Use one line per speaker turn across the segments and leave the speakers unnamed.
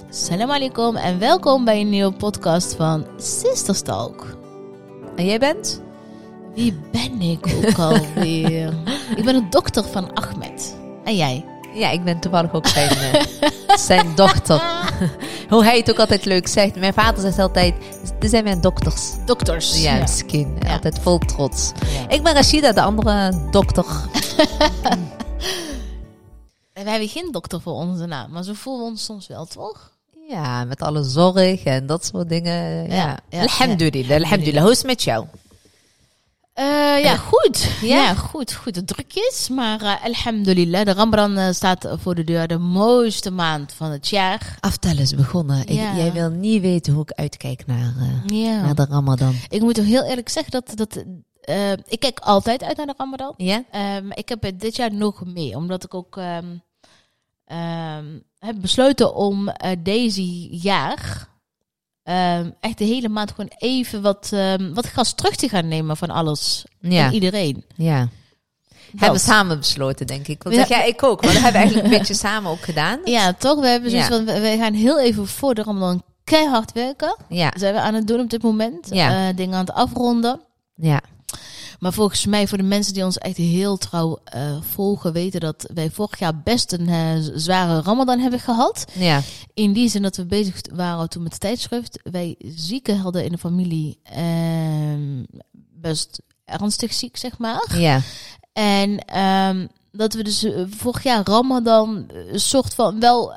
Salam alaikum en welkom bij een nieuwe podcast van Sisters Talk.
En jij bent?
Wie ben ik ook alweer? Ik ben een dochter van Ahmed. En jij?
Ja, ik ben toevallig ook zijn dochter. Hoe hij het ook altijd leuk zegt. Mijn vader zegt altijd, dit zijn mijn dokters.
Dokters.
Ja, misschien.
Ja.
Altijd vol trots.
Ja.
Ik ben Rashida, de andere dokter.
We hebben geen dokter voor onze naam, maar zo voelen we ons soms wel, toch?
Ja, met alle zorg en dat soort dingen. Ja.
Ja.
Alhamdulillah, alhamdulillah. Hoe is het met jou?
Goed.
Ja?
Ja, goed. De drukjes, maar alhamdulillah. De Ramadan staat voor de deur, de mooiste maand van het jaar.
Aftel is begonnen.
Ja.
Jij wil niet weten hoe ik uitkijk naar
Ja.
de Ramadan.
Ik moet heel eerlijk zeggen dat ik kijk altijd uit naar de Ramadan.
Ja?
Ik heb het dit jaar nog meer, omdat ik ook heb besloten om deze jaar echt de hele maand gewoon even wat gas terug te gaan nemen van alles en iedereen.
Ja. Hebben we samen besloten, denk ik. Want
Ja.
zeg jij, ik ook. Maar dat hebben we eigenlijk een beetje samen ook gedaan.
Ja, toch? We hebben zoiets
Ja.
van, we gaan heel even voor de Ramadan keihard werken.
Ja.
Dat zijn we aan het doen op dit moment.
Ja.
Dingen aan het afronden.
Ja.
Maar volgens mij, voor de mensen die ons echt heel trouw volgen, weten dat wij vorig jaar best een zware Ramadan hebben gehad.
Ja.
In die zin dat we bezig waren toen met het tijdschrift. Wij zieken hadden in de familie best ernstig ziek, zeg maar.
Ja.
En dat we dus vorig jaar Ramadan een soort van wel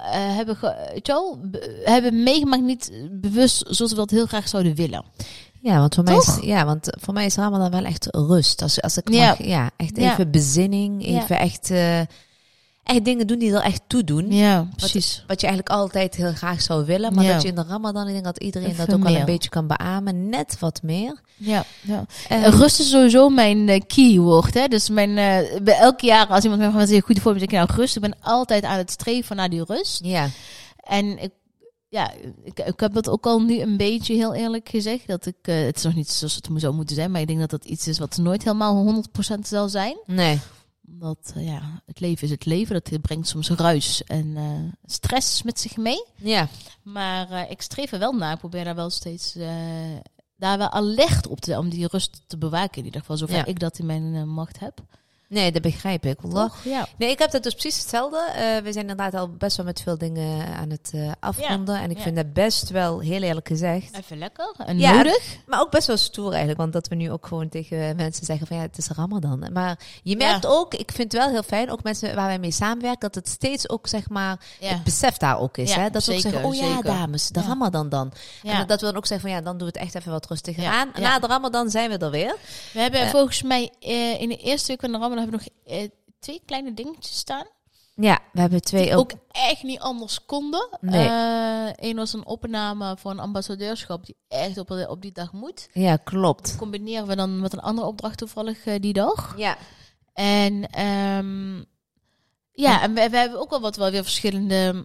hebben meegemaakt, niet bewust zoals we dat heel graag zouden willen.
Ja, want voor mij
Toch?
voor mij is Ramadan wel echt rust. Als ik
Ja.
mag, echt
Ja.
even bezinning, even echt dingen doen die er echt toe doen.
Ja, precies.
Wat je eigenlijk altijd heel graag zou willen, maar
Ja.
dat je in de Ramadan, ik denk dat iedereen
Even
dat ook wel
meer.
een beetje kan beamen, net wat meer.
Ja, ja.
Ehm,
Rust is sowieso mijn keyword. Hè? Dus bij elk jaar als iemand mij vraagt, wat is een goede voorbeeld, zeg ik nou rust. Ik ben altijd aan het streven naar die rust.
Ja.
En ik heb dat ook al nu een beetje, heel eerlijk gezegd. Dat het is nog niet zoals het zou moeten zijn, maar ik denk dat dat iets is wat nooit helemaal 100% zal zijn.
Nee.
Omdat het leven is het leven. Dat brengt soms ruis en stress met zich mee.
Ja.
Maar ik streef er wel naar. Ik probeer daar wel steeds daar wel alert op te zijn. Om die rust te bewaken in ieder geval. Zover ik dat in mijn macht heb.
Nee, dat begrijp ik. Wallah.
Toch? Ja.
Nee, ik heb dat dus precies hetzelfde. We zijn inderdaad al best wel met veel dingen aan het afronden. En ik vind dat best wel, heel eerlijk gezegd.
Even lekker en
Ja,
nodig.
Maar ook best wel stoer eigenlijk. Want dat we nu ook gewoon tegen mensen zeggen van het is Ramadan. Maar je merkt ook, ik vind het wel heel fijn, ook mensen waar wij mee samenwerken, dat het steeds ook zeg maar, het besef daar ook is.
Ja,
hè? Dat ze ook
zeker,
zeggen,
zeker.
dames, de Ramadan dan.
Ja.
En dat we dan ook zeggen van dan doen we het echt even wat rustiger
Ja,
aan.
ja.
Na de Ramadan zijn we er weer.
We hebben volgens mij in de eerste week van de Ramadan hebben we nog 2 kleine dingetjes staan.
Ja, we hebben 2
Die ook echt niet anders konden.
Nee.
Eén was een opname voor een ambassadeurschap die echt op die dag moet.
Ja, klopt.
Combineren we dan met een andere opdracht toevallig die dag.
Ja.
En en we hebben ook wel weer verschillende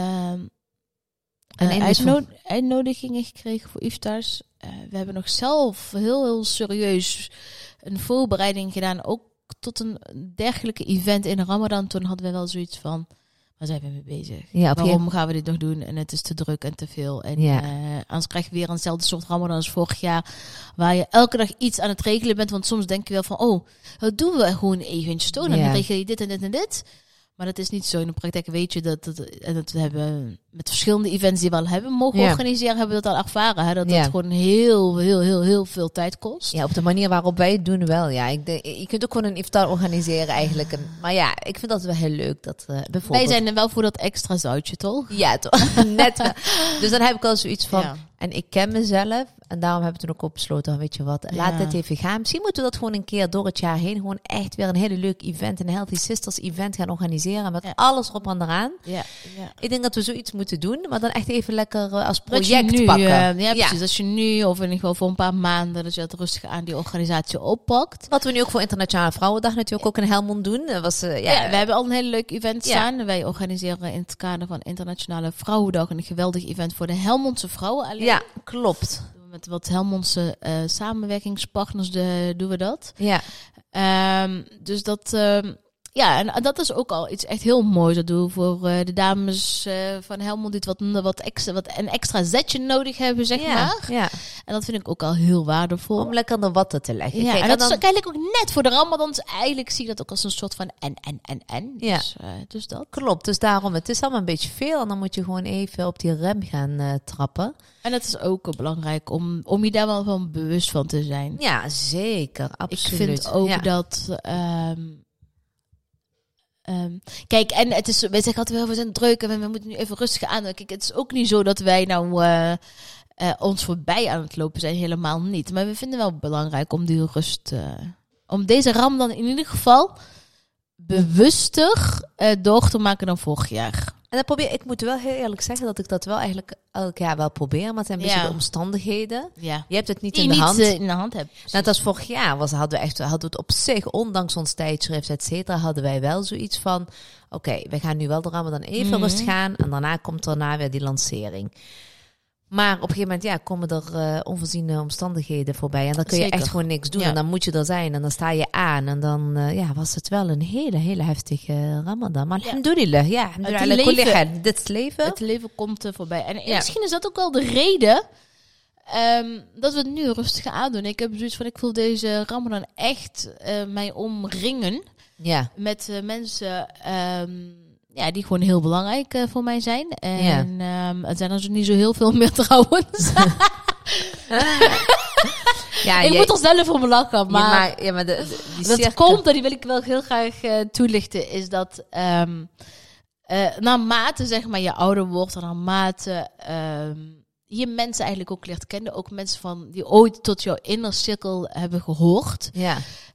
uitnodigingen gekregen voor iftars. We hebben nog zelf heel serieus een voorbereiding gedaan, ook tot een dergelijke event in de Ramadan. Toen hadden we wel zoiets van, waar zijn we mee bezig?
Ja,
Waarom gaan we dit nog doen? En het is te druk en te veel. En anders krijg je weer eenzelfde soort Ramadan als vorig jaar, waar je elke dag iets aan het regelen bent. Want soms denk je wel van, dat doen we gewoon eventjes tonen. En dan regel je dit en dit en dit. Maar dat is niet zo. In de praktijk weet je dat we hebben met verschillende events die we al hebben mogen organiseren, hebben we dat al ervaren. Hè? Dat gewoon heel veel tijd kost.
Ja, op de manier waarop wij het doen wel. Ja, je kunt ook gewoon een iftar organiseren eigenlijk. Maar ja, ik vind dat wel heel leuk. Dat bijvoorbeeld.
Wij zijn er wel voor dat extra zoutje, toch?
Ja, toch? Net wel. Dus dan heb ik al zoiets van.
Ja.
En ik ken mezelf. En daarom hebben we toen ook op besloten, weet je wat, laat het even gaan. Misschien moeten we dat gewoon een keer door het jaar heen gewoon echt weer een hele leuk event, een Healthy Sisters event gaan organiseren met alles erop en eraan.
Ja.
Ik denk dat we zoiets moeten doen, maar dan echt even lekker als project pakken.
Ja, precies. Als je nu, of in ieder geval voor een paar maanden, dat je dat rustig aan die organisatie oppakt.
Wat we nu ook voor Internationale Vrouwendag natuurlijk ook in Helmond doen. We
hebben al een hele leuk event staan. Wij organiseren in het kader van Internationale Vrouwendag een geweldig event voor de Helmondse vrouwen alleen.
Ja, klopt.
Met wat Helmondse samenwerkingspartners doen we dat.
Ja.
Dus dat... Ja, en dat is ook al iets echt heel moois. Dat doen we voor de dames van Helmond die wat een extra zetje nodig hebben, zeg maar.
Ja.
En dat vind ik ook al heel waardevol.
Om lekker de watten te leggen.
Ja,
Kijk,
en dat is eigenlijk ook net voor de Ramadan. Dus eigenlijk zie ik dat ook als een soort van en.
Ja.
Dus dat.
Klopt, dus daarom, het is allemaal een beetje veel. En dan moet je gewoon even op die rem gaan trappen.
En het is ook belangrijk om je daar wel van bewust van te zijn.
Ja, zeker. Absoluut.
Ik vind ook dat... kijk, en het is, wij zeggen altijd wel, we zijn druk en we moeten nu even rustig aan. Kijk, het is ook niet zo dat wij nou ons voorbij aan het lopen zijn. Helemaal niet. Maar we vinden wel belangrijk om die rust... om deze Ramadan in ieder geval bewuster door te maken dan vorig jaar.
En dat ik moet wel heel eerlijk zeggen dat ik dat wel eigenlijk elk jaar wel probeer. Maar het zijn een beetje de omstandigheden.
Ja.
Je hebt het niet
die
in de hand.
in de hand hebt.
Net als vorig jaar hadden we het op zich, ondanks ons tijdschrift, et cetera, hadden wij wel zoiets van, oké, we gaan nu wel de Ramadan even rustig aan. En daarna komt weer die lancering. Maar op een gegeven moment komen er onvoorziene omstandigheden voorbij. En dan kun je echt gewoon niks doen. Ja. En dan moet je er zijn. En dan sta je aan. En dan was het wel een hele heftige Ramadan. Maar alhamdulillah. Ja, dit is het leven.
Het leven komt voorbij. En misschien is dat ook wel de reden dat we het nu rustig aandoen. Ik heb zoiets van, ik voel deze Ramadan echt mij omringen.
Ja.
Met mensen... die gewoon heel belangrijk voor mij zijn. En het zijn er niet zo heel veel meer trouwens. Ik moet er zelf om lachen. Maar, dat komt, en die wil ik wel heel graag toelichten, is dat naarmate zeg maar, je ouder wordt, en naarmate je mensen eigenlijk ook leert kennen, ook mensen die ooit tot jouw inner cirkel hebben gehoord.
Ja.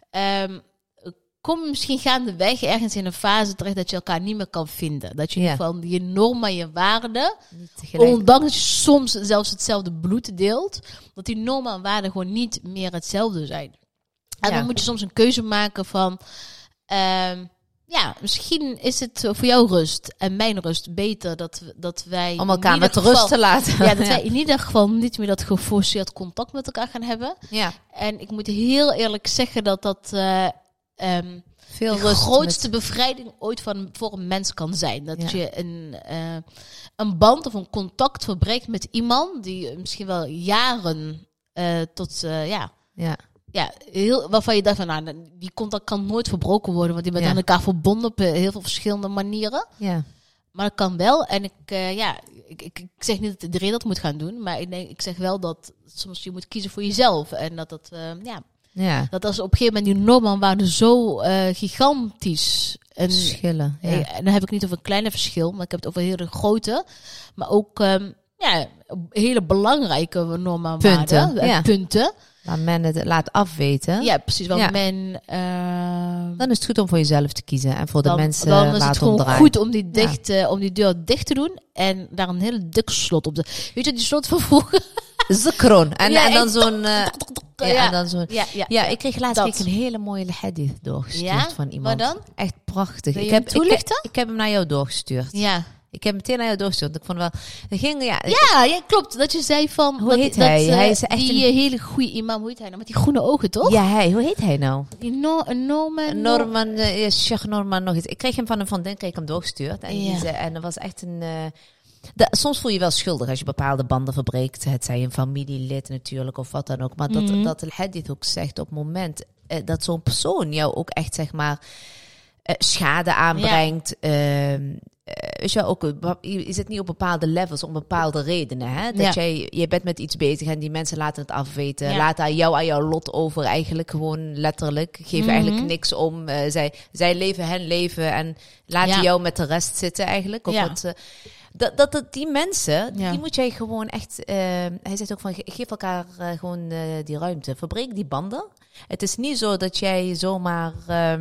Kom misschien gaandeweg ergens in een fase terecht dat je elkaar niet meer kan vinden. Dat je in ieder geval je normen en je waarden, ondanks dat je soms zelfs hetzelfde bloed deelt, dat die normen en waarden gewoon niet meer hetzelfde zijn. En dan moet je soms een keuze maken van, misschien is het voor jou rust en mijn rust beter dat wij...
Om elkaar met rust te laten.
Ja, dat wij in ieder geval niet meer dat geforceerd contact met elkaar gaan hebben.
Ja.
En ik moet heel eerlijk zeggen dat
veel
de grootste bevrijding ooit voor een mens kan zijn. Dat je een band of een contact verbreekt met iemand die misschien wel jaren waarvan je dacht van, die contact kan nooit verbroken worden, want die bent aan elkaar verbonden op heel veel verschillende manieren.
Ja. Maar
dat kan wel. En ik zeg niet dat iedereen dat moet gaan doen, maar ik zeg wel dat soms je moet kiezen voor jezelf en dat dat als op een gegeven moment die normen waren zo gigantisch.
Verschillen. Ja.
En dan heb ik niet over een kleine verschil, maar ik heb het over hele grote. Maar ook hele belangrijke normen punten.
Waar men het laat afweten.
Ja, precies. Want
dan is het goed om voor jezelf te kiezen. En voor de mensen
dan
waar
is het gewoon goed om die deur dicht te doen. En daar een hele dik slot op. Weet je, die slot van vroeger?
Zakron. En dan zo'n... ik kreeg laatst een hele mooie hadith doorgestuurd van iemand.
Maar dan?
Echt prachtig.
Ik
heb hem naar jou doorgestuurd.
Ja.
Ik heb meteen naar jou doorgestuurd. Ik vond wel...
Klopt. Dat je zei van...
Hoe heet hij? Hij is echt
die hele goede imam. Hoe heet hij nou? Met die groene ogen, toch?
Ja, hoe heet hij nou?
Die Norman...
Sheikh Norman nog iets. Ik kreeg hem van een vriendin, kreeg hem doorgestuurd. En dat was echt een... soms voel je wel schuldig als je bepaalde banden verbreekt. Het zij een familielid natuurlijk of wat dan ook. Maar dat de hadith ook zegt op het moment dat zo'n persoon jou ook echt zeg maar schade aanbrengt. Weet je, ook, je zit niet op bepaalde levels om bepaalde redenen. Hè? Dat je bent met iets bezig en die mensen laten het afweten. Laten jou aan jouw lot over eigenlijk gewoon letterlijk. Geven eigenlijk niks om. Zij leven hun leven en laten jou met de rest zitten eigenlijk. Die mensen, die moet jij gewoon echt... hij zegt ook van, geef elkaar gewoon die ruimte. Verbreek die banden. Het is niet zo dat jij zomaar...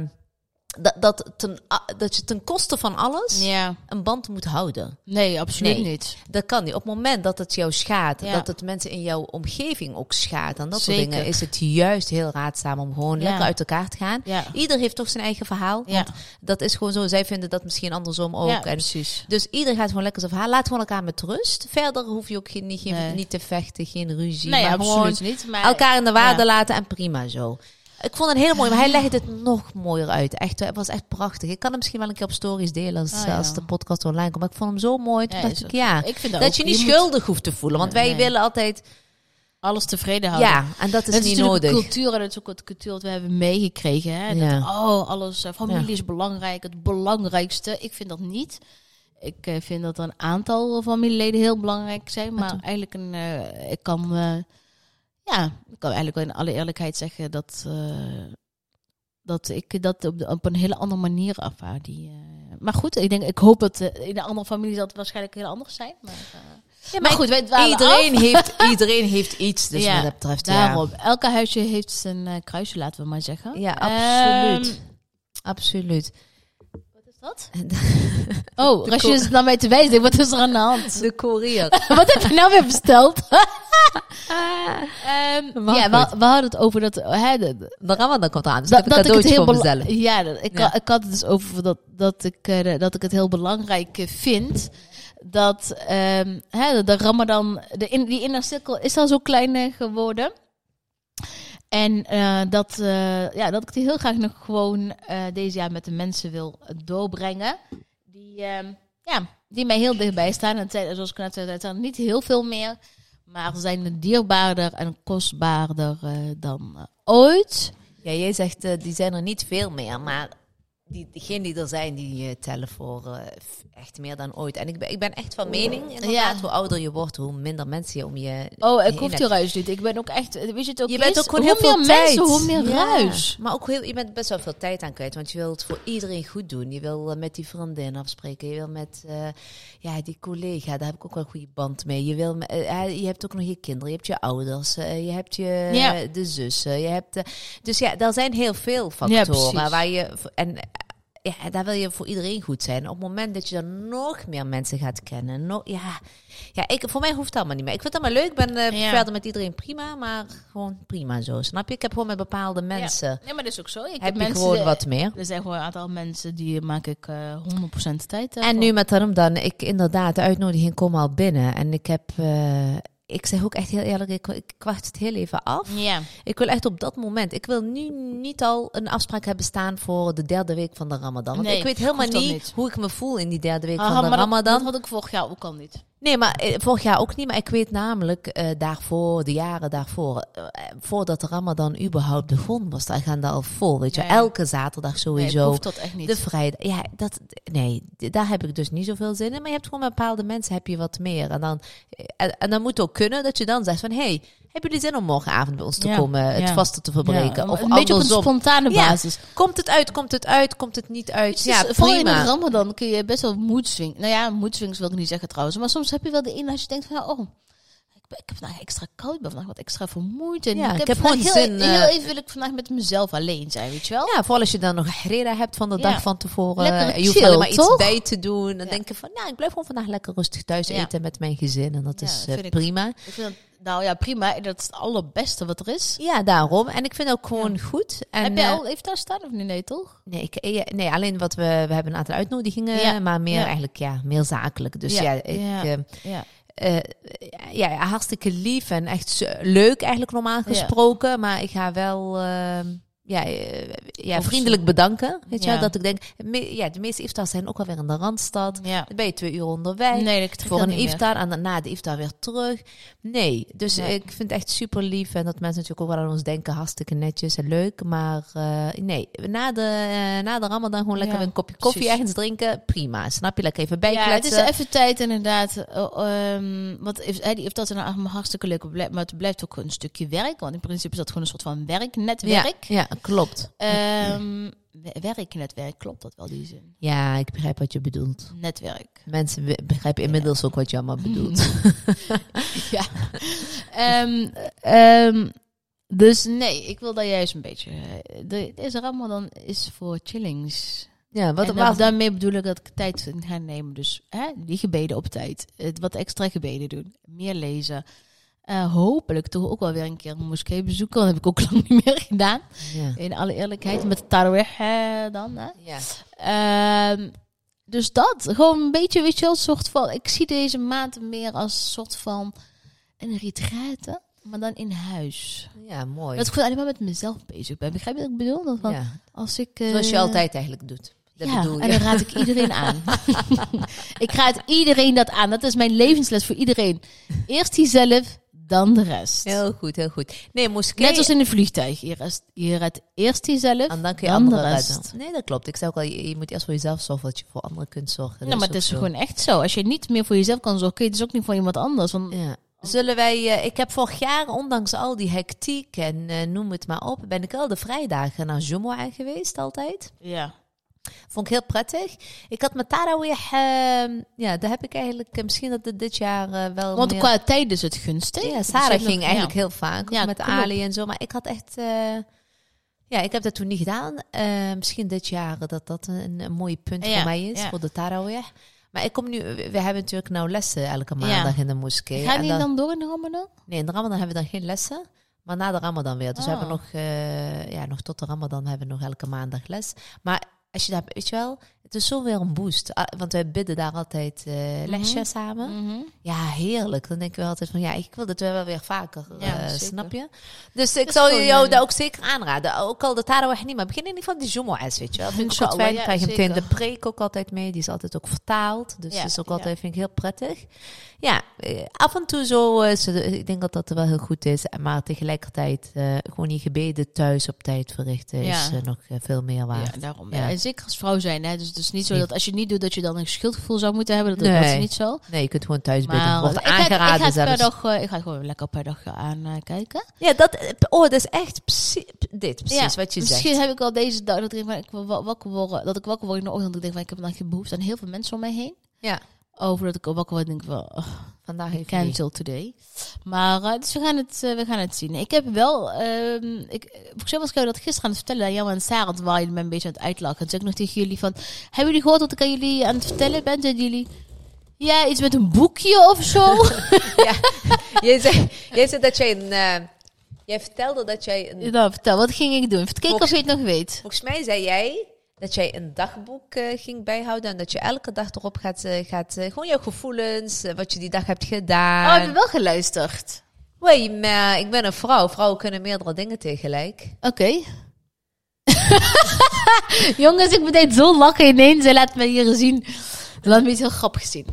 dat je ten koste van alles een band moet houden.
Nee, absoluut niet.
Dat kan niet. Op het moment dat het jou schaadt, dat het mensen in jouw omgeving ook schaadt, en dat soort dingen, is het juist heel raadzaam om gewoon lekker uit elkaar te gaan. Ja. Ieder heeft toch zijn eigen verhaal. Want dat is gewoon zo. Zij vinden dat misschien andersom ook.
Ja, precies.
Dus ieder gaat gewoon lekker zijn verhaal. Laat gewoon elkaar met rust. Verder hoef je ook niet te vechten, geen ruzie.
Nee,
maar
absoluut niet. Maar
elkaar in de waarde laten en prima zo. Ik vond het heel mooi, maar hij legde het nog mooier uit. Echt, het was echt prachtig. Ik kan hem misschien wel een keer op stories delen als de podcast online komt. Maar ik vond hem zo mooi. Toen dacht ik,
ik vind
dat je niet schuldig hoeft te voelen. Want wij willen altijd
alles tevreden houden.
Ja, en dat is niet nodig.
Cultuur, en dat is ook het cultuur dat we hebben meegekregen. Hè? Dat, alles, familie is belangrijk, het belangrijkste. Ik vind dat niet. Ik vind dat een aantal familieleden heel belangrijk zijn. Maar eigenlijk ik kan eigenlijk wel in alle eerlijkheid zeggen dat ik dat op een hele andere manier ervaar. Maar goed, ik hoop dat in de andere familie zal het waarschijnlijk heel anders zijn. Maar goed,
iedereen heeft iets, dus wat dat betreft.
Daarom. Elke huisje heeft zijn kruisje, laten we maar zeggen.
Ja, absoluut. Absoluut.
Wat is dat? Als je naar mij te wijzen, wat is er aan de hand?
De courier.
Wat heb je nou weer besteld? We hadden het over dat... de
Ramadan komt eraan, dus dat ik een cadeautje voor mezelf.
Ik had het dus over dat ik het heel belangrijk vind... dat de Ramadan, die inner cirkel is al zo klein geworden. En dat ik die heel graag nog gewoon deze jaar met de mensen wil doorbrengen. Die mij heel dichtbij staan. En zoals ik net zei, het zijn niet heel veel meer. Maar ze zijn dierbaarder en kostbaarder dan ooit.
Ja, jij zegt, die zijn er niet veel meer, maar... Diegenen die er zijn, die tellen voor echt meer dan ooit. En ik ben echt van mening, inderdaad, hoe ouder je wordt, hoe minder mensen je om je...
Ik hoef die ruis niet. Ik ben ook echt... Weet je het ook
je bent ook gewoon heel veel
tijd. Hoe meer ruis.
Maar ook je bent best wel veel tijd aan kwijt, want je wilt het voor iedereen goed doen. Je wil met die vriendin afspreken. Je wil met die collega, daar heb ik ook wel een goede band mee. Je hebt ook nog je kinderen, je hebt je ouders, je hebt de zussen. Je hebt, dus daar zijn heel veel factoren waar je... Ja, daar wil je voor iedereen goed zijn. Op het moment dat je dan nog meer mensen gaat kennen. Voor mij hoeft het allemaal niet meer. Ik vind het allemaal leuk. Ik ben verder met iedereen prima. Maar gewoon prima zo. Snap je? Ik heb gewoon met bepaalde mensen...
Ja, maar dat is ook zo.
Heb je gewoon wat meer.
Er zijn gewoon een aantal mensen die maak ik 100% tijd.
En nu met Ramadan, inderdaad, de uitnodiging komt al binnen. En ik heb... Ik zeg ook echt heel eerlijk, ik wacht het heel even af.
Ja.
Ik wil echt op dat moment. Ik wil nu niet al een afspraak hebben staan voor de 3e week van de Ramadan. Want ik weet helemaal niet hoe ik me voel in die 3e week van de Ramadan.
Dat had ik vorig jaar ook al niet.
Nee, maar vorig jaar ook niet. Maar ik weet namelijk de jaren daarvoor, voordat de Ramadan überhaupt begon, was de agenda al vol. Weet je, elke zaterdag sowieso.
Nee, hoeft dat echt niet.
De vrijdag. Daar heb ik dus niet zoveel zin in. Maar je hebt gewoon met bepaalde mensen heb je wat meer. En dan moet het ook kunnen dat je dan zegt van, hey, hebben jullie zin om morgenavond bij ons te komen, het vaste te verbreken?
Of een beetje op een spontane basis.
Komt het uit, komt het niet uit?
Ja, vooral in de Ramadan kun je best wel moedswing. Nou ja, moedswings wil ik niet zeggen trouwens. Maar soms heb je wel de ene als je denkt van, ik heb vandaag extra koud, ik ben vandaag wat extra vermoeid. En
ik heb gewoon zin.
Heel even wil ik vandaag met mezelf alleen zijn, weet je wel?
Ja, vooral als je dan nog reden hebt van de dag van tevoren.
Lekker
je hoeft
chill,
alleen maar
toch?
iets bij te doen. Dan denk je van, ik blijf gewoon vandaag lekker rustig thuis eten met mijn gezin. En dat is prima.
Ik vind prima. Dat is het allerbeste wat er is.
Ja, daarom. En ik vind het ook gewoon goed. En,
heb jij al even daar staan of niet? Nee, toch?
Nee, alleen wat we hebben een aantal uitnodigingen, maar meer eigenlijk meer zakelijk. Dus hartstikke lief en echt leuk eigenlijk normaal gesproken. Maar ik ga wel vriendelijk bedanken. Weet je wel, dat ik denk, de meeste iftars zijn ook alweer in de Randstad. Ja. Dan ben je 2 uur onderweg.
Nee,
voor een iftar en dan na de iftar weer terug. Nee, dus ik vind het echt super lief. En dat mensen natuurlijk ook wel aan ons denken, hartstikke netjes en leuk. Maar na de Ramadan gewoon lekker een kopje koffie ergens drinken. Prima, snap je? Lekker even bijkletsen.
Het is even tijd inderdaad. Die iftars zijn hartstikke leuk. Maar het blijft ook een stukje werk. Want in principe is dat gewoon een soort van werknetwerk.
Ja, klopt.
Werknetwerk, klopt dat wel, die zin?
Ja, ik begrijp wat je bedoelt.
Netwerk.
Mensen begrijpen inmiddels ook wat je allemaal bedoelt.
Ja. Dus nee, ik wil daar juist een beetje... Deze Ramadan is voor chillings.
Ja,
daarmee bedoel ik dat ik tijd ga nemen. Dus die gebeden op tijd. Wat extra gebeden doen. Meer lezen. Hopelijk toch ook wel weer een keer een moskee bezoeken. Dat heb ik ook lang niet meer gedaan. Ja. In alle eerlijkheid. Met de tarawih dan. Ja. Dus dat. Gewoon een beetje, weet je wel, soort van... Ik zie deze maand meer als een soort van een retraite. Maar dan in huis.
Ja, mooi.
Dat ik gewoon alleen maar met mezelf bezig ben. Begrijp je wat ik bedoel? Dat van, als ik,
zoals je altijd eigenlijk doet. Dat bedoel je.
En dan raad ik iedereen aan. Ik raad iedereen dat aan. Dat is mijn levensles voor iedereen. Eerst jezelf, dan de rest.
Heel goed, heel goed. Nee, moskee...
Net als in een vliegtuig. Je redt eerst jezelf,
en dan kun je
dan
anderen
de rest.
redden. Nee, dat klopt. Ik zei ook al, je moet eerst voor jezelf zorgen, dat je voor anderen kunt zorgen.
Nou, maar het is gewoon echt zo. Als je niet meer voor jezelf kan zorgen, kun je dus ook niet voor iemand anders. Want
zullen wij... ik heb vorig jaar, ondanks al die hectiek en noem het maar op, ben ik wel de vrijdagen naar Jumu'ah geweest altijd.
Ja.
Vond ik heel prettig. Ik had mijn tarawih... daar heb ik eigenlijk... misschien dat het dit jaar wel
Want
meer...
qua tijd is het gunstig.
Ja, Sarah ging eigenlijk heel vaak.
Ja,
met Ali en zo. Maar ik had echt... ik heb dat toen niet gedaan. Misschien dit jaar dat een mooi punt voor mij is. Voor de tarawih. Maar ik kom nu... We hebben natuurlijk nou lessen elke maandag in de moskee.
Ga je dan door in de Ramadan?
Nee, in de Ramadan hebben we dan geen lessen. Maar na de Ramadan weer. Dus we hebben nog tot de Ramadan hebben we nog elke maandag les. Maar als je daar, weet je wel, het is zo weer een boost. Want wij bidden daar altijd lesjes samen. Mm-hmm. Ja, heerlijk. Dan denken we altijd van, ik wil dat wel weer vaker, snap je? Dus ik zou jou daar ook zeker aanraden. Ook al de tarawih niet, maar begin in ieder geval die Jumu'ahs, weet je wel. Vind ik ook fijn. Krijg je meteen de preek ook altijd mee. Die is altijd ook vertaald. Dus dat is ook altijd, vind ik, heel prettig. Ja, af en toe zo, ik denk dat wel heel goed is. Maar tegelijkertijd gewoon je gebeden thuis op tijd verrichten is nog veel meer waard.
Ja, daarom. Ja. En zeker als vrouw zijn, hè. Dus het is niet zo dat als je het niet doet, dat je dan een schuldgevoel zou moeten hebben. Dat is niet zo.
Nee, je kunt gewoon thuis bidden. Wordt aangeraden zelfs.
Ik ga gewoon lekker per dag aankijken.
Ja, dat is echt precies wat je zegt.
Misschien heb ik al deze dag dat ik wakker word in de ochtend. Dat ik denk van, ik heb dan geen behoefte aan heel veel mensen om mij heen.
Ja.
Over dat ik al wakker word en denk van,
vandaag heeft
cancel today. Maar dus we gaan het zien. Ik heb wel, volgens mij was ik dat gisteren aan het vertellen aan jou en Sarah, waar jullie me een beetje aan het uitlachen. En toen zei ik nog tegen jullie van, hebben jullie gehoord wat ik aan jullie aan het vertellen ben? Zeiden jullie, ja, iets met een boekje of zo?
Ja, jij zei dat jij jij vertelde dat jij
vertel, wat ging ik doen? Even kijken of je het nog weet.
Volgens mij zei jij dat jij een dagboek ging bijhouden en dat je elke dag erop gaat gewoon jouw gevoelens, wat je die dag hebt gedaan.
Oh, ik heb wel geluisterd.
Wee, maar ik ben een vrouw. Vrouwen kunnen meerdere dingen tegelijk.
Oké. Jongens, ik moet dit zo lachen ineens. Ze laat me hier zien. Laat me iets heel grappig zien.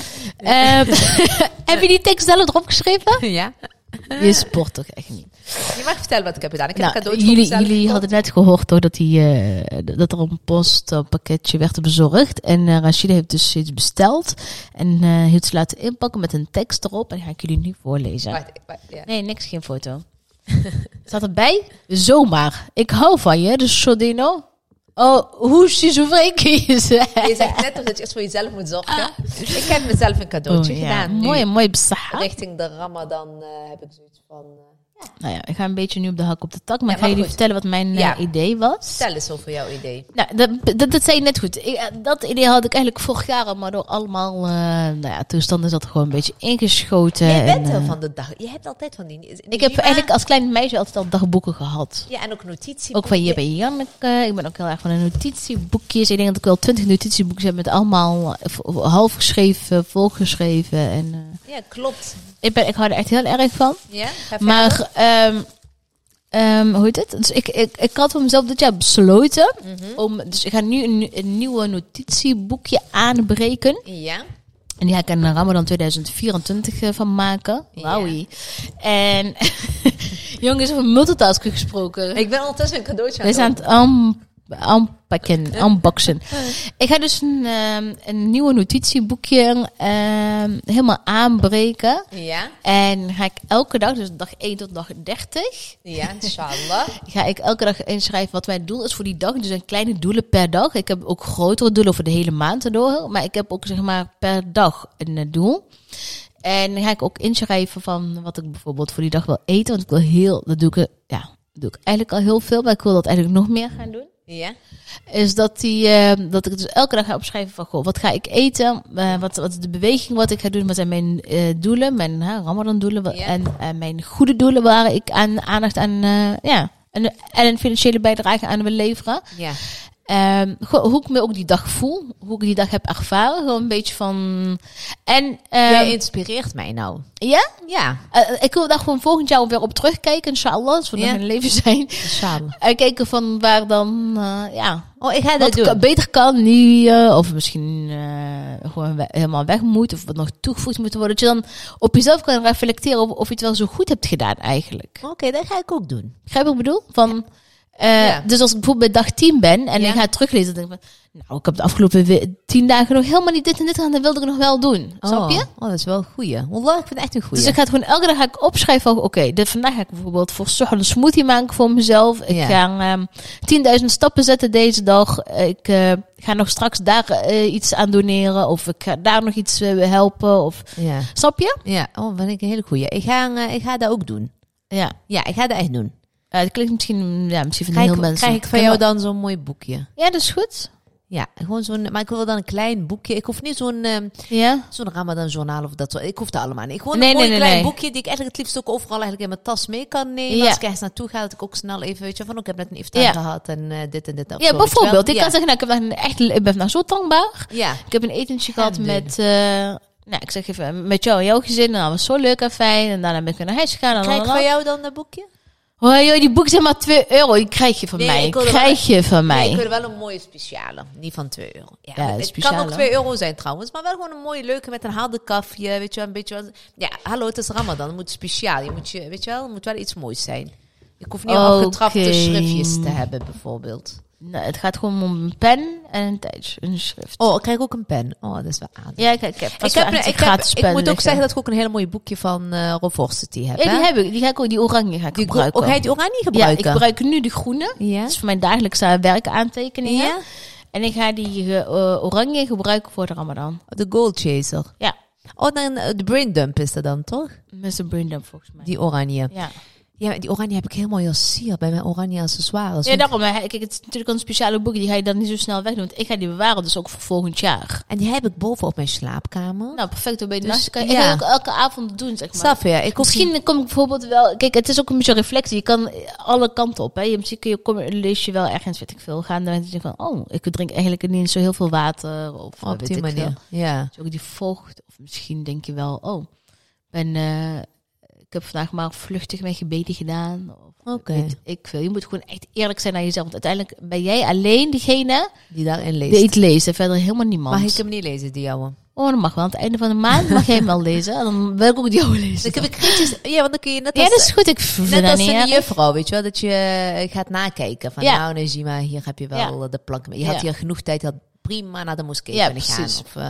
Heb je die tekst zelf erop geschreven?
Ja.
Je sport toch echt niet.
Je mag vertellen wat ik heb gedaan. Ik heb een cadeautje
jullie hadden net gehoord hoor, dat er een postpakketje werd bezorgd. En Rashida heeft dus iets besteld. En heeft ze laten inpakken met een tekst erop. En ga ik jullie nu voorlezen.
Wacht, ja.
Nee, niks, geen foto. Staat erbij? Zomaar. Ik hou van je, dus Sodino. Oh, hoe schizofreen je zijn.
Je zegt net dat je eerst voor jezelf moet zorgen. Ik heb mezelf een cadeautje gedaan.
Mooi bestaan.
Richting de Ramadan heb ik zoiets van...
Nou ja, ik ga een beetje nu op de hak op de tak. Maar ik ga jullie vertellen wat mijn idee was.
Stel eens over jouw idee.
Nou, dat zei je net goed. Dat idee had ik eigenlijk vorig jaar, maar door allemaal toestanden is dat gewoon een beetje ingeschoten.
Jij bent wel van de dag. Je hebt altijd van die...
Ik heb eigenlijk als klein meisje altijd al dagboeken gehad.
Ja, en ook notitieboeken.
Ook van je bij Janneke. Ik ben ook heel erg van de notitieboekjes. Ik denk dat ik wel 20 notitieboekjes heb met allemaal half geschreven, volgeschreven. En,
ja, klopt.
Ik hou er echt heel erg van.
Ja,
maar hoe heet het? Dus ik had voor mezelf dit jaar besloten dus ik ga nu een nieuwe notitieboekje aanbreken.
Ja.
En die ga ik in Ramadan 2024 van maken. Wauwie. Ja. En jongens, over multitasking gesproken.
Ik ben ondertussen een cadeautje aan het
unboxen. Ik ga dus een nieuwe notitieboekje helemaal aanbreken.
Ja.
En ga ik elke dag, dus dag 1 tot dag 30.
Ja, inshallah.
Ga ik elke dag inschrijven wat mijn doel is voor die dag. Dus een kleine doelen per dag. Ik heb ook grotere doelen voor de hele maand erdoor. Maar ik heb ook zeg maar per dag een doel. En dan ga ik ook inschrijven van wat ik bijvoorbeeld voor die dag wil eten. Want ik wil dat doe ik eigenlijk al heel veel. Maar ik wil dat eigenlijk nog meer gaan doen.
Ja.
Is dat ik dus elke dag ga opschrijven van, goh, wat ga ik eten? Wat is de beweging wat ik ga doen? Wat zijn mijn doelen? Mijn Ramadan doelen. Ja. En mijn goede doelen waar ik aandacht aan, en een financiële bijdrage aan wil leveren.
Ja.
Hoe ik me ook die dag voel. Hoe ik die dag heb ervaren. Gewoon een beetje van... En,
Jij inspireert mij nou.
Ja?
Ja.
Ik wil daar gewoon volgend jaar weer op terugkijken. Inshallah. Als we nog in het leven zijn.
Inshallah.
En kijken van waar dan...
Ik ga dat doen.
Beter kan nu. Of misschien gewoon helemaal weg moet. Of wat nog toegevoegd moet worden. Dat je dan op jezelf kan reflecteren of je het wel zo goed hebt gedaan eigenlijk.
Oké, dat ga ik ook doen.
Begrijp wat ik bedoel? Van... Dus als ik bijvoorbeeld bij dag 10 ben en ik ga teruglezen, dan denk ik van, nou, ik heb de afgelopen 10 dagen nog helemaal niet dit en dit gedaan, dat wilde ik nog wel doen. Snap je?
Oh, dat is wel een goeie. Wallah, ik vind het echt een goeie.
Dus ik ga het gewoon elke dag opschrijven van, vandaag ga ik bijvoorbeeld voor suhur een smoothie maken voor mezelf. Ik ga 10.000 stappen zetten deze dag. Ik ga nog straks daar iets aan doneren of ik ga daar nog iets helpen. Of, snap je?
Ja, vind ik een hele goeie. Ik ga dat ook doen. Ja, ik ga dat echt doen.
Het klinkt misschien van heel mensen.
Krijg ik van jou dan zo'n mooi boekje?
Ja, dat is goed.
Ja, gewoon zo'n... Maar ik wil dan een klein boekje. Ik hoef niet zo'n Ramadan-journaal of dat soort. Ik hoef dat allemaal niet. Gewoon een mooi klein boekje die ik eigenlijk het liefst ook overal eigenlijk in mijn tas mee kan nemen. Ja. Als ik ergens naartoe ga, dat ik ook snel even, weet je, van ik heb net een iftar gehad en dit en dit.
Ja, zo, bijvoorbeeld. Ik kan zeggen, ik ben nou zo dankbaar. Ja. Ik heb een etentje gehad met... ik zeg even, met jou en jouw gezin. En dat was zo leuk en fijn. En daarna ben ik naar huis gegaan.
Krijg ik van jou dan dat boekje?
Oh joh, die boek zijn maar €2. Die krijg je van mij.
Ik wil wel een mooie speciale. Niet van €2. Ja, het kan ook €2 zijn trouwens. Maar wel gewoon een mooie leuke met een harde kafje. Weet je wel, een beetje... Ja, hallo, het is Ramadan. Het moet speciaal. Weet je wel, het moet wel iets moois zijn. Ik hoef niet afgetrapte schriftjes te hebben, bijvoorbeeld.
Nee, het gaat gewoon om een pen en een tijdje, een schrift.
Oh, ik krijg ook een pen. Oh, dat is wel aardig.
Ja, ik
moet ook zeggen dat ik ook een hele mooie boekje van Roversity heb.
Ja, die ga ik ook. Die oranje ga ik gebruiken.
Ga je die oranje gebruiken?
Ja, ik gebruik nu de groene. Ja. Dat is voor mijn dagelijkse werkaantekeningen. Ja. En ik ga die oranje gebruiken voor de Ramadan.
De Gold Chaser.
Ja.
Oh, dan de Brain Dump is dat dan, toch?
Met de Brain Dump volgens mij.
Die oranje.
Ja.
Ja, die oranje heb ik heel mooi als sier bij mijn oranje accessoires.
Ja, daarom. Kijk, het is natuurlijk een speciale boek. Die ga je dan niet zo snel wegdoen. Want ik ga die bewaren, dus ook voor volgend jaar.
En die heb ik boven op mijn slaapkamer.
Nou, perfect. Dan ben je naast. Ik ga ook elke avond doen, zeg maar.
Snap je?
Misschien kom ik bijvoorbeeld wel... Kijk, het is ook een beetje reflectie. Je kan alle kanten op. Hè. Misschien lees je wel ergens, weet ik veel, gaan. Dan denk je van, ik drink eigenlijk niet zo heel veel water. Of
op die manier. Ja.
Dus ook die vocht. Of misschien denk je wel, ik heb vandaag maar vluchtig mijn gebeden gedaan.
Oké.
Je moet gewoon echt eerlijk zijn naar jezelf. Want uiteindelijk ben jij alleen degene
die daarin leest.
Die het leest en verder helemaal niemand.
Mag ik hem niet lezen, die jouwe?
Oh, dat mag wel. Aan het einde van de maand mag jij hem wel lezen. En dan wil ik ook die jouwe lezen.
Dan heb ik kritisch... Ja, want dan kun je net
als... Ja, dat is goed. Ik
net als een juffrouw, weet je wel. Dat je gaat nakijken. Van nou, Najima, hier heb je wel de plank. Je had hier genoeg tijd, prima naar de moskee kunnen gaan.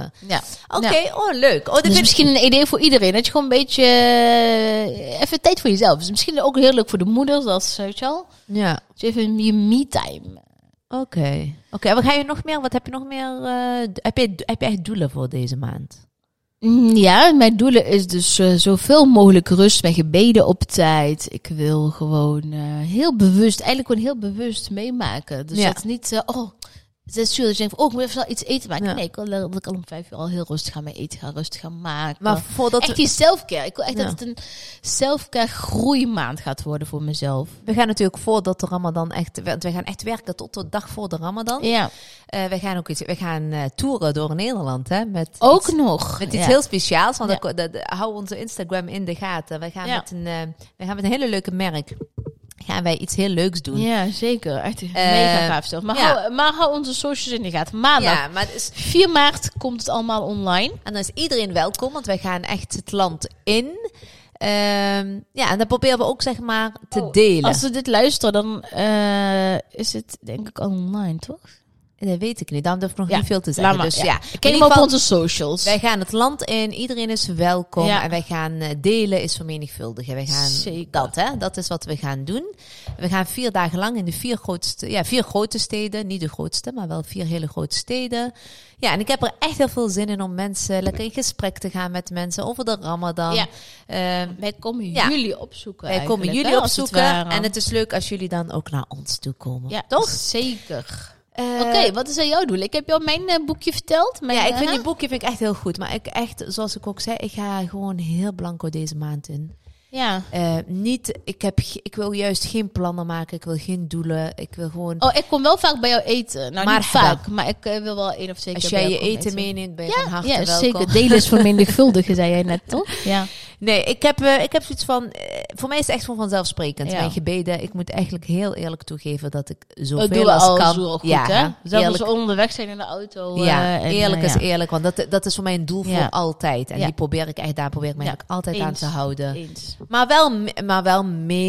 Oké, leuk.
Dus misschien een idee voor iedereen. Dat je gewoon een beetje even tijd voor jezelf. Dus misschien ook heel leuk voor de moeders, als weet je wel.
Ja.
Dus even je me-time.
Oké, wat ga je nog meer? Wat heb je nog meer? Heb je echt doelen voor deze maand?
Ja, mijn doelen is dus zoveel mogelijk rust, mijn gebeden op tijd. Ik wil gewoon heel bewust meemaken. Dus dat is niet, 6 uur, dus je denkt van, ik moet even snel iets eten maken. Ja. Nee, ik wil dat ik al om 5 uur al heel rustig gaan mee eten, rustig gaan maken.
Maar voordat
echt die selfcare. Ik wil echt dat het een selfcare groeimaand gaat worden voor mezelf.
We gaan natuurlijk voordat de Ramadan we gaan echt werken tot de dag voor de Ramadan. Ja. We gaan toeren door Nederland, hè? Met iets heel speciaals. Want hou onze Instagram in de gaten. We gaan met een hele leuke merk. Gaan wij iets heel leuks doen.
Ja, zeker. Echt mega gaaf zelf. Maar hou onze socials in de gaten. Maandag, 4 maart komt het allemaal online.
En dan is iedereen welkom, want wij gaan echt het land in. En dat proberen we ook, zeg maar, te delen.
Als we dit luisteren, dan is het denk ik online, toch?
Dat weet ik niet. Daarom durf ik nog niet veel te zeggen. Dus
ken hem op onze socials.
Wij gaan het land in. Iedereen is welkom. Ja. En wij gaan delen is vermenigvuldigen. Wij gaan dat, hè. Dat is wat we gaan doen. We gaan 4 dagen lang in de 4 grote steden. Niet de grootste, maar wel 4 hele grote steden. Ja, en ik heb er echt heel veel zin in om mensen lekker in gesprek te gaan met mensen over de Ramadan. Ja.
Wij komen jullie opzoeken.
Wij komen jullie opzoeken. En het is leuk als jullie dan ook naar ons toe komen.
Ja, toch? Zeker. Oké, wat is jouw doel? Ik heb jou mijn boekje verteld.
Ik vind die boekje echt heel goed. Maar zoals ik ook zei, ik ga gewoon heel blanco deze maand in.
Ja.
Ik wil juist geen plannen maken. Ik wil geen doelen. Ik wil gewoon...
Oh, ik kom wel vaak bij jou eten. Nou, niet vaak, maar ik wil wel 1 of 2 keer
als
bij
jij
jou
je eten meeneemt, ben je van harte welkom.
Zeker. Delen is vermenigvuldigen, zei jij net, toch? Ja.
Nee, ik heb zoiets van... voor mij is het echt gewoon vanzelfsprekend. Mijn gebeden, ik moet eigenlijk heel eerlijk toegeven dat ik zoveel als kan...
Goed, hè? Zelfs als we onderweg zijn in de auto.
Eerlijk is eerlijk. Want dat is voor mij een doel voor altijd. En daar probeer ik mij eigenlijk altijd aan te houden.
Eens.
Maar wel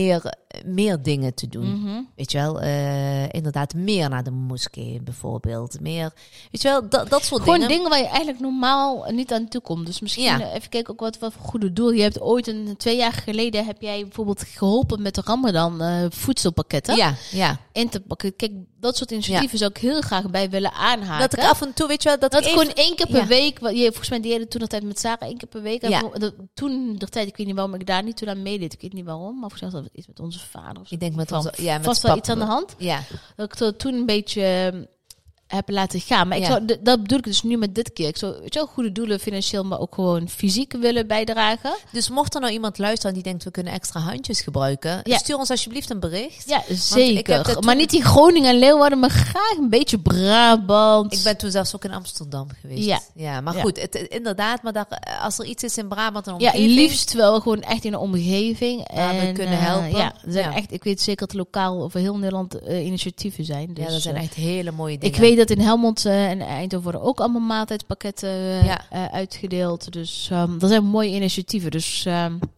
meer dingen te doen.
Mm-hmm.
Weet je wel? Inderdaad, meer naar de moskee bijvoorbeeld. Meer, weet je wel? Dat soort dingen.
Gewoon dingen waar je eigenlijk normaal niet aan toe komt. Dus misschien even kijken ook wat voor goede doel. Je hebt ooit 2 jaar geleden heb jij bijvoorbeeld geholpen met de Ramadan voedselpakketten.
Ja.
In te pakken. Kijk, dat soort initiatieven zou ik heel graag bij willen aanhaken.
Dat ik af en toe, weet je wel, dat ik
gewoon 1 keer per week. Volgens mij deed toen altijd met Sarah 1 keer per week.
Ja.
Toen de tijd, ik weet niet waarom ik daar niet toe aan meedeed. Ik weet niet waarom, maar volgens mij was dat iets met onze vader. Of zo.
Ik denk met onze, met
vast wel iets aan de hand.
Ja.
Dat ik toen een beetje heb laten gaan. Maar dat bedoel ik dus nu met dit keer. Ik zou wel goede doelen financieel, maar ook gewoon fysiek willen bijdragen.
Dus mocht er nou iemand luisteren die denkt we kunnen extra handjes gebruiken, stuur ons alsjeblieft een bericht.
Ja, zeker. Maar niet die Groningen en Leeuwarden, maar graag een beetje Brabant.
Ik ben toen zelfs ook in Amsterdam geweest. Ja, maar goed, inderdaad. Maar als er iets is in Brabant en omgeving.
Ja, liefst wel gewoon echt in de omgeving.
En we kunnen helpen.
Er zijn echt, ik weet zeker dat lokaal over heel Nederland initiatieven zijn. Dus,
dat zijn echt hele mooie dingen.
Ik weet dat in Helmond en Eindhoven worden ook allemaal maaltijdpakketten uitgedeeld. Dus dat zijn mooie initiatieven. Dus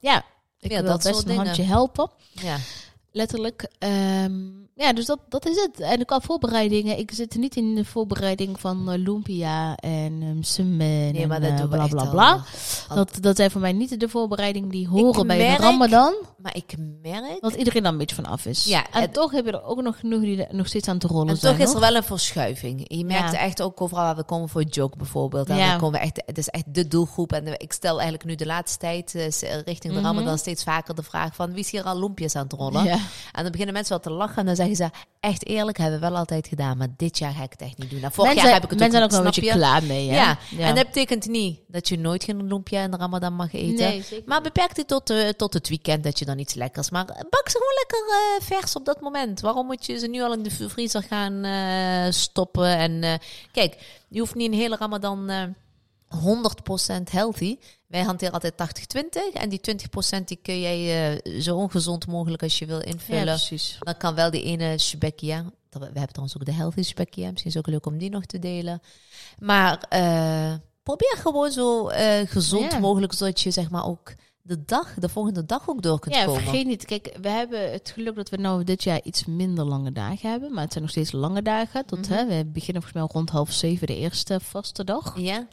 ik wil dat best een handje helpen.
Ja.
Letterlijk. Dus dat is het. En qua voorbereidingen. Ik zit niet in de voorbereiding van Lumpia en Semen en bla bla bla. Dat zijn voor mij niet de voorbereidingen die horen bij de Ramadan.
Maar ik merk
dat iedereen dan een beetje van af is.
Ja,
en toch heb je er ook nog genoeg die nog steeds aan het rollen
en
zijn.
En toch is er wel een verschuiving. Je merkt echt ook overal waar we komen voor Joke bijvoorbeeld. En dan komen we echt, het is echt de doelgroep. En ik stel eigenlijk nu de laatste tijd richting de Ramadan steeds vaker de vraag van wie is hier al loempjes aan het rollen? Ja. En dan beginnen mensen wel te lachen en dan zeggen ze echt eerlijk, hebben we wel altijd gedaan, maar dit jaar ga ik het echt niet doen. Nou, vorig jaar heb ik het ook.
Mensen zijn ook wel een beetje klaar mee. Hè?
Ja. En dat betekent niet dat je nooit geen lumpia in de Ramadan mag eten.
Nee,
maar beperk dit tot het weekend dat je dan iets lekkers. Maar bak ze gewoon lekker vers op dat moment. Waarom moet je ze nu al in de vriezer gaan stoppen? En kijk, je hoeft niet een hele Ramadan 100% healthy. Wij hanteren altijd 80-20. En die 20% die kun jij zo ongezond mogelijk als je wil invullen.
Ja, precies.
Dan kan wel die ene shbekia. We hebben trouwens ook de healthy shbekia. Misschien is het ook leuk om die nog te delen. Maar probeer gewoon zo gezond mogelijk, zodat je zeg maar ook de volgende dag ook door kunt komen.
Ja, vergeet niet. Kijk, we hebben het geluk dat we nou dit jaar iets minder lange dagen hebben. Maar het zijn nog steeds lange dagen. We beginnen volgens mij rond 6:30 de eerste vaste dag.
Ja.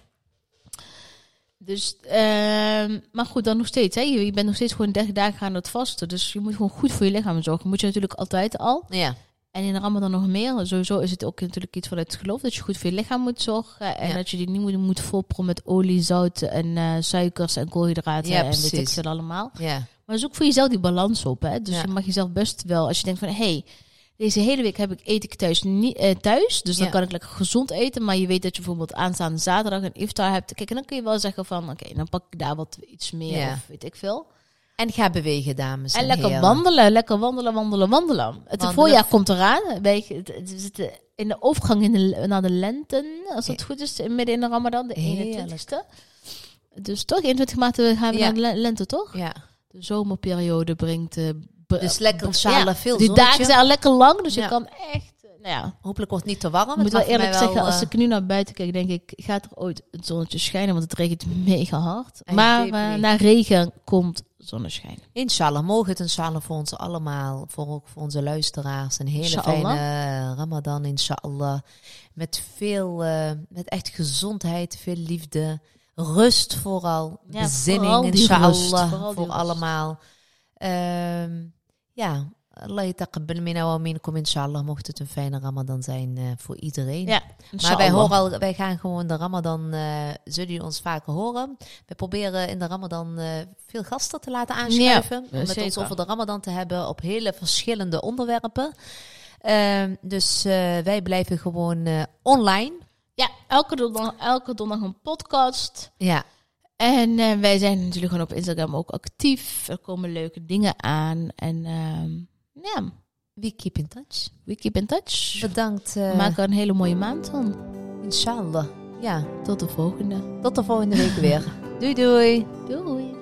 Dus, maar goed, dan nog steeds. Hè? Je bent nog steeds gewoon 30 dagen aan het vasten. Dus je moet gewoon goed voor je lichaam zorgen. Moet je natuurlijk altijd al.
Ja.
En in de Ramadan nog meer. Sowieso is het ook natuurlijk iets vanuit het geloof. Dat je goed voor je lichaam moet zorgen. En dat je die niet moet volproppen met olie, zout en suikers en koolhydraten.
Ja,
en weet ik veel allemaal.
Ja.
Maar zoek voor jezelf die balans op. Hè? Dus je mag jezelf best wel, als je denkt van deze hele week eet ik thuis niet thuis. Dus dan kan ik lekker gezond eten. Maar je weet dat je bijvoorbeeld aanstaande zaterdag een iftar hebt. Kijk, en dan kun je wel zeggen van oké, dan pak ik daar wat iets meer of weet ik veel.
En ga bewegen, dames en
lekker
heren.
wandelen. Het voorjaar komt eraan. We zitten in de overgang naar de lente. Als het goed is, midden in de Ramadan, de 21ste. Dus toch, 21 maart gaan we naar de lente, toch?
Ja.
De zomerperiode brengt...
dus lekker schalen, veel
die
zonnetje.
dagen zijn al lekker lang, dus je kan echt...
hopelijk wordt het niet te warm.
Ik moet wel eerlijk zeggen, als ik nu naar buiten kijk, denk ik, gaat er ooit het zonnetje schijnen? Want het regent mega hard. Maar na regen komt zonneschijn.
Inshallah, mogen het inshallah voor ons allemaal, ook voor onze luisteraars, een hele fijne Ramadan, inshallah. Met met echt gezondheid, veel liefde, rust vooral, bezinning, inshallah, voor allemaal. Allah yataqabbal minna wa minkum inshallah. Mocht het een fijne Ramadan zijn voor iedereen.
Ja,
maar wij gaan gewoon de Ramadan, zullen jullie ons vaker horen. We proberen in de Ramadan veel gasten te laten aanschuiven. Om met ons over de Ramadan te hebben op hele verschillende onderwerpen. Dus wij blijven gewoon online.
Ja, elke donderdag een podcast.
Ja.
En wij zijn natuurlijk gewoon op Instagram ook actief. Er komen leuke dingen aan. En ja...
We keep in touch.
We keep in touch.
Bedankt.
Maak er een hele mooie maand van.
Inshallah. Ja.
Tot de volgende.
Tot de volgende week weer. Doei doei.
Doei.